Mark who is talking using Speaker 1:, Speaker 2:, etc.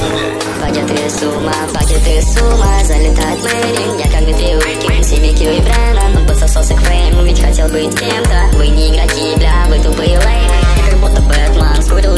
Speaker 1: Пакеты с ума, залетает Мэри. Я как Дмитрий Уикин, Симикью и Брэннон. Он подсосался к фейму, ведь хотел быть кем-то. Вы не игроки, бля, вы тупые лейны. Как будто Бэтмен, скурил